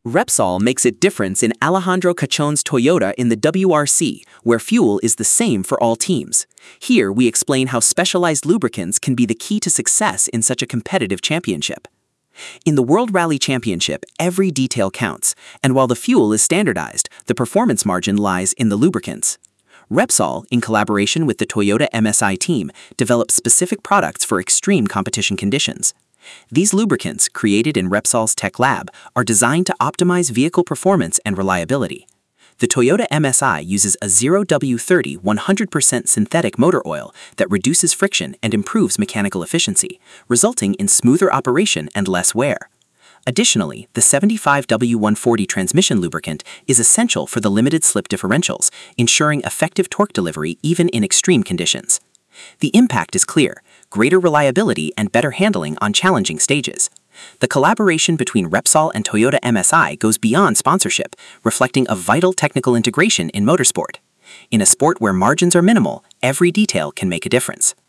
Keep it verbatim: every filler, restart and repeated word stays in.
Repsol makes a difference in Alejandro Cachone's Toyota in the W R C, where fuel is the same for all teams. Here we explain how specialized lubricants can be the key to success in such a competitive championship. In the World Rally Championship, every detail counts, and while the fuel is standardized, the performance margin lies in the lubricants. Repsol, in collaboration with the Toyota M S I team, develops specific products for extreme competition conditions. These lubricants, created in Repsol's Tech Lab, are designed to optimize vehicle performance and reliability. The Toyota M S I uses a zero W thirty one hundred percent synthetic motor oil that reduces friction and improves mechanical efficiency, resulting in smoother operation and less wear. Additionally, the seventy-five W one forty transmission lubricant is essential for the limited slip differentials, ensuring effective torque delivery even in extreme conditions. The impact is clear: greater reliability and better handling on challenging stages. The collaboration between Repsol and Toyota M S I goes beyond sponsorship, reflecting a vital technical integration in motorsport. In a sport where margins are minimal, every detail can make a difference.